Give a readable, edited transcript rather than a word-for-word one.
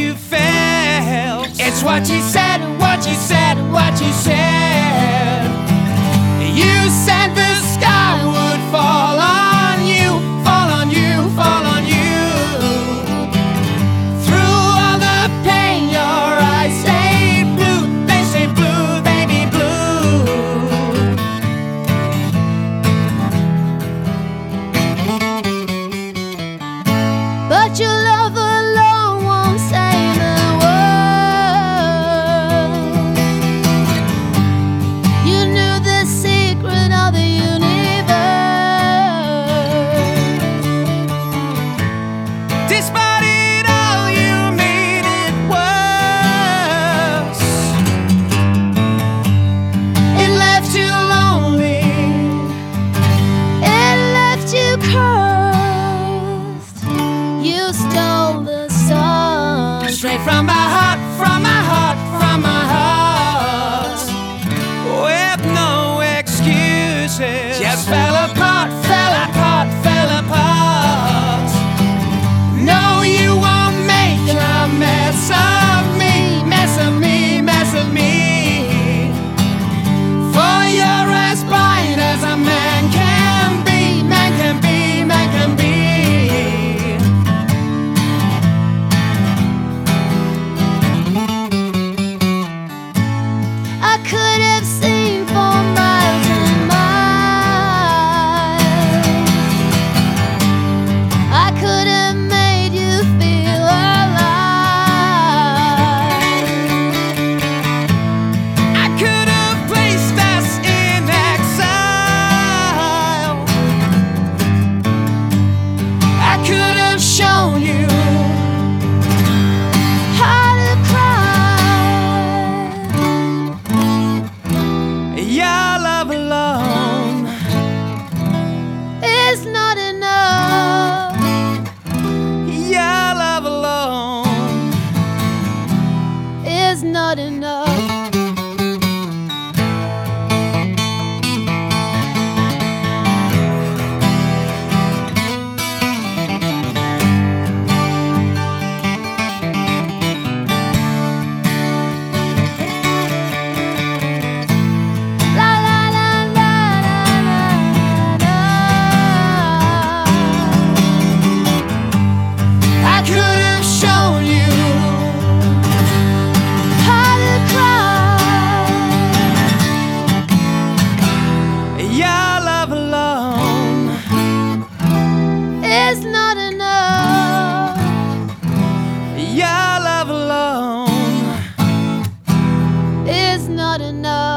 you felt. It's what you said, what you said, what you said. You said the sky would fall on you, fall on you, fall on you. Through all the pain, your eyes say blue, they say blue, baby blue. But your love alone won't save the world. You knew the secret of the universe. Despite it all, you made it worse. It left you lonely. It left you cursed. You stole the sun straight from my heart, from my heart, from my heart. With no excuses. Just fell apart, fell apart, fell apart. No, you won't make a mess of me, mess of me, mess of me. For you're as blind as a man can be, man can be, man can be. I could have seen for miles and miles. I could have made you feel alive. I could have placed us in exile. I could have shown you how to cry. Your love alone It's not enough. Your love alone It's not enough. La la la la la la la. I could have shown you how to cry. Your love alone It's not enough. Your love alone It's not enough.